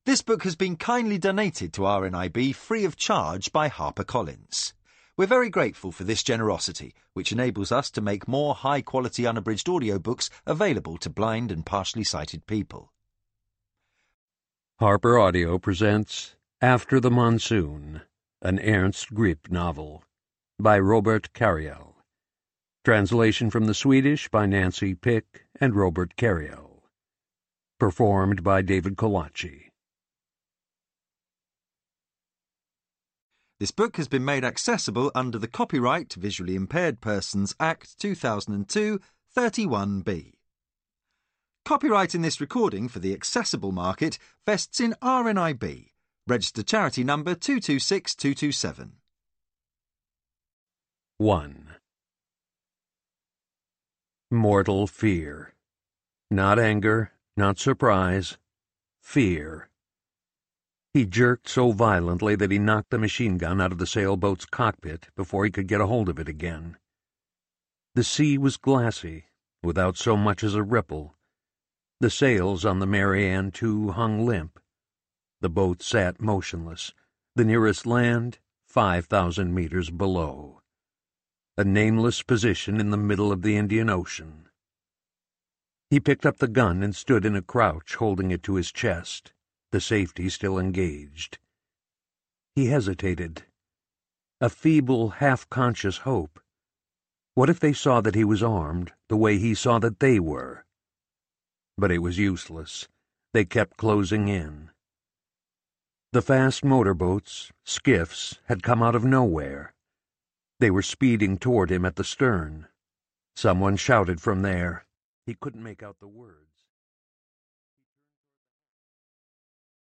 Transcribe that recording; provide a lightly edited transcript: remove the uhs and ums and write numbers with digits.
This book has been kindly donated to RNIB free of charge by HarperCollins. We're very grateful for this generosity, which enables us to make more high-quality unabridged audiobooks available to blind and partially sighted people. Harper Audio presents After the Monsoon, an Ernst Grip novel, by Robert Cariell. Translation from the Swedish by Nancy Pick and Robert Cariell. Performed by David Kolachi. This book has been made accessible under the Copyright Visually Impaired Persons Act 2002, 31B. Copyright in this recording for the accessible market vests in RNIB, registered charity number 226227. 1. Mortal fear. Not anger, not surprise. Fear. He jerked so violently that he knocked the machine gun out of the sailboat's cockpit before he could get a hold of it again. The sea was glassy, without so much as a ripple. The sails on the Mary Ann II hung limp. The boat sat motionless, the nearest land 5,000 meters below. A nameless position in the middle of the Indian Ocean. He picked up the gun and stood in a crouch, holding it to his chest, the safety still engaged. He hesitated. A feeble, half-conscious hope. What if they saw that he was armed, the way he saw that they were? But it was useless. They kept closing in. The fast motorboats, skiffs, had come out of nowhere. They were speeding toward him at the stern. Someone shouted from there. He couldn't make out the words.